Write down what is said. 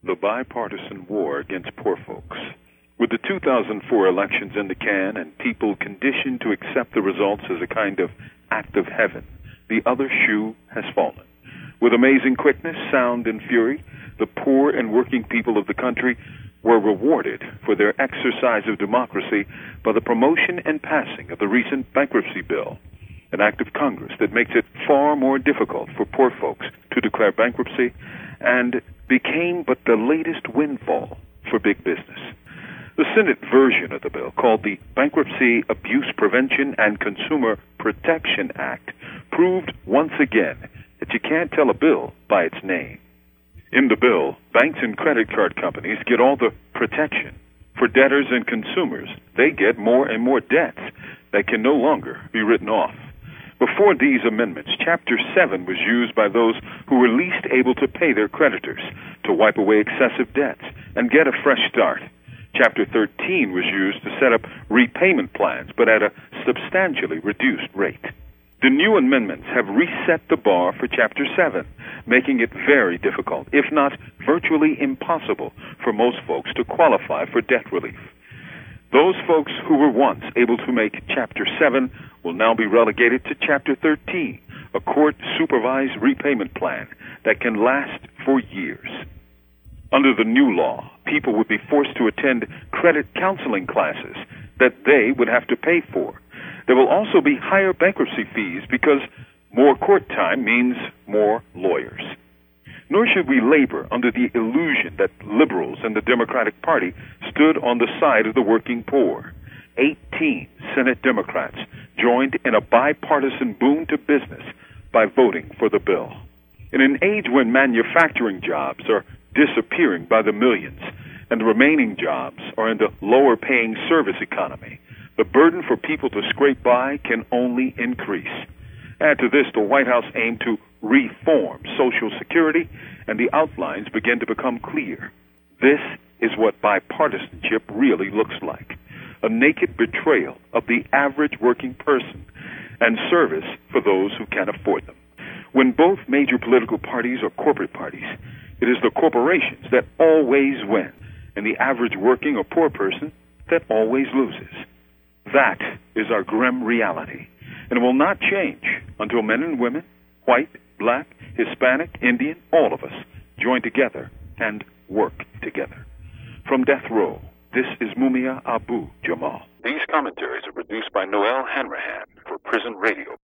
the bipartisan war against poor folks. With the 2004 elections in the can and people conditioned to accept the results as a kind of act of heaven, the other shoe has fallen. With amazing quickness, sound, and fury, the poor and working people of the country were rewarded for their exercise of democracy by the promotion and passing of the recent bankruptcy bill, an act of Congress that makes it far more difficult for poor folks to declare bankruptcy and became but the latest windfall for big business. The Senate version of the bill, called the Bankruptcy Abuse Prevention and Consumer Protection Act, proved once again that you can't tell a bill by its name. In the bill, banks and credit card companies get all the protection. For debtors and consumers, they get more and more debts that can no longer be written off. Before these amendments, Chapter 7 was used by those who were least able to pay their creditors to wipe away excessive debts and get a fresh start. Chapter 13 was used to set up repayment plans, but at a substantially reduced rate. The new amendments have reset the bar for Chapter 7, making it very difficult, if not virtually impossible, for most folks to qualify for debt relief. Those folks who were once able to make Chapter 7 will now be relegated to Chapter 13, a court-supervised repayment plan that can last for years. Under the new law, people would be forced to attend credit counseling classes that they would have to pay for. There will also be higher bankruptcy fees because more court time means more lawyers. Nor should we labor under the illusion that liberals and the Democratic Party stood on the side of the working poor. 18 Senate Democrats joined in a bipartisan boon to business by voting for the bill. In an age when manufacturing jobs are disappearing by the millions and the remaining jobs are in the lower-paying service economy, the burden for people to scrape by can only increase. Add to this, the White House aimed to reform Social Security, and the outlines begin to become clear. This is what bipartisanship really looks like: a naked betrayal of the average working person and service for those who can afford them. When both major political parties are corporate parties, it is the corporations that always win, and the average working or poor person that always loses. That is our grim reality, and it will not change until men and women, white, black, Hispanic, Indian, all of us, join together and work together. From Death Row, this is Mumia Abu Jamal. These commentaries are produced by Noel Hanrahan for Prison Radio.